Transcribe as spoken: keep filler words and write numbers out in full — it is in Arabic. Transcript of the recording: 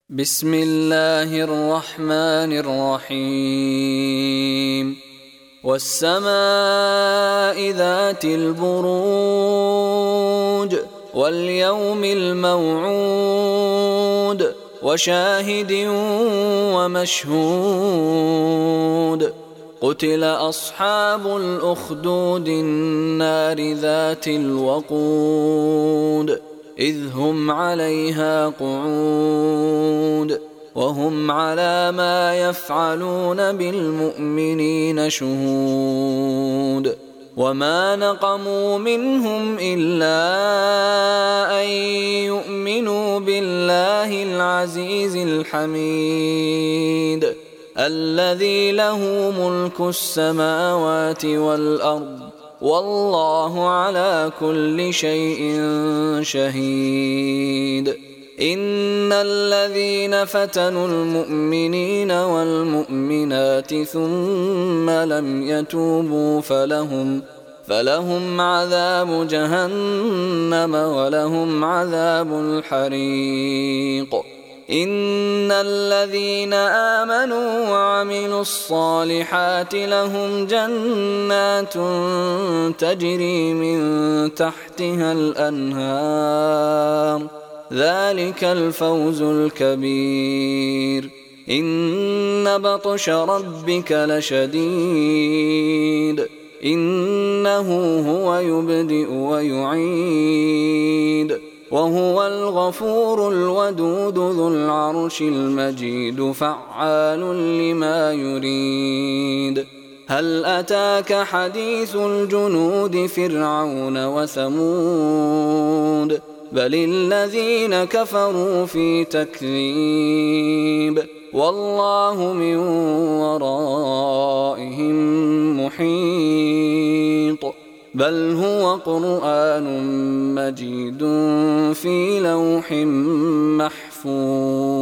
بسم الله الرحمن الرحيم والسماء ذات البروج واليوم الموعود وشاهد ومشهود قتل أصحاب الأخدود النار ذات الوقود إذ هم عليها قعود وهم على ما يفعلون بالمؤمنين شهود وما نقموا منهم إلا أن يؤمنوا بالله العزيز الحميد الذي له ملك السماوات والأرض والله على كل شيء شهيد إن الذين فتنوا المؤمنين والمؤمنات ثم لم يتوبوا فلهم فلهم عذاب جهنم ولهم عذاب الحريق إن الذين آمنوا وعملوا الصالحات لهم جنات تجري من تحتها الأنهار ذلك الفوز الكبير إن بطش ربك لشديد إنه هو يبدئ ويعيد وهو الغفور الودود ذو العرش المجيد فعال لما يريد هل أتاك حديث الجنود فرعون وثمود بل الذين كفروا في تكذيب والله من ورائهم محيط بل هو قرآن مجيد في لوح محفوظ.